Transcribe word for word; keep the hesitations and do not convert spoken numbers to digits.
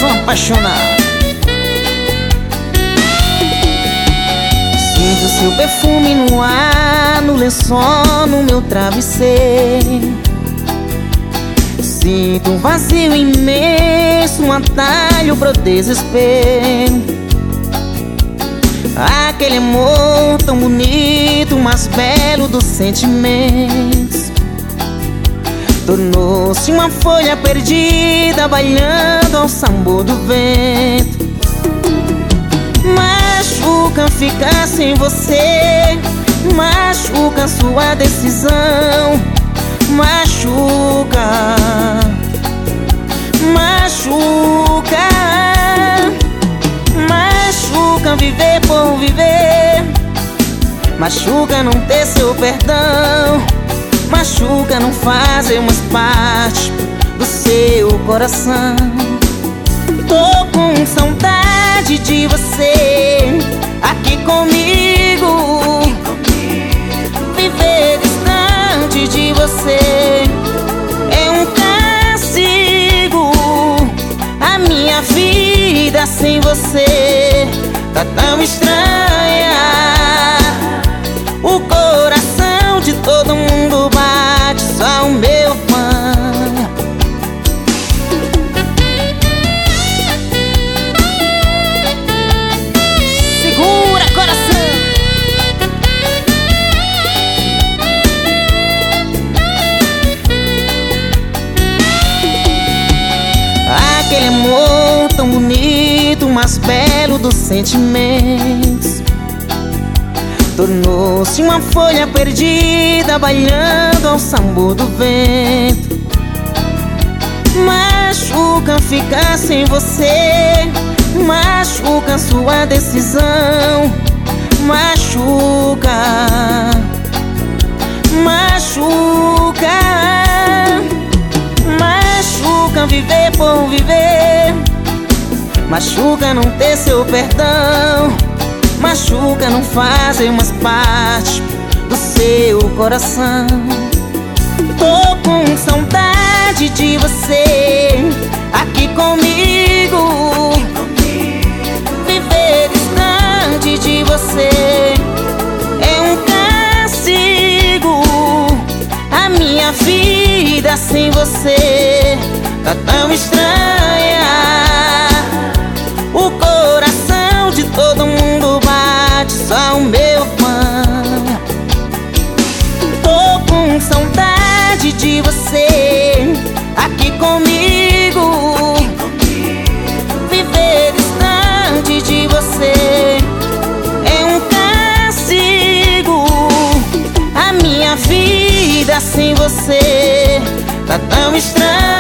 coração apaixonado. Sinto seu perfume no ar, no lençol, no meu travesseiro. Sinto um vazio imenso, um atalho pro desespero. Aquele amor tão bonito, mais belo dos sentimentos, tornou-se uma folha perdida, bailando ao sabor do vento. Machuca ficar sem você, machuca sua decisão. Machuca, machuca, machuca viver por viver. Machuca não ter seu perdão. Machuca não fazer mais parte do seu coração. Tô com saudade de você aqui comigo. Viver distante de você é um castigo. A minha vida sem você tá tão estranha. O coração de todo mundo bate, só o meu fã. Segura, coração! Aquele amor tão bonito, mais belo dos sentimentos, tornou-se uma folha perdida, bailando ao sabor do vento. Machuca ficar sem você, machuca sua decisão. Machuca, machuca, machuca viver por viver. Machuca não ter seu perdão. Machuca não fazer mais parte do seu coração. Tô com saudade de você aqui comigo. Viver distante de você é um castigo. A minha vida sem você tá tão estranha. O coração de todo mundo bate, só o meu fã. Tô com saudade de você aqui comigo. Viver distante de você é um castigo. A minha vida sem você tá tão estranha.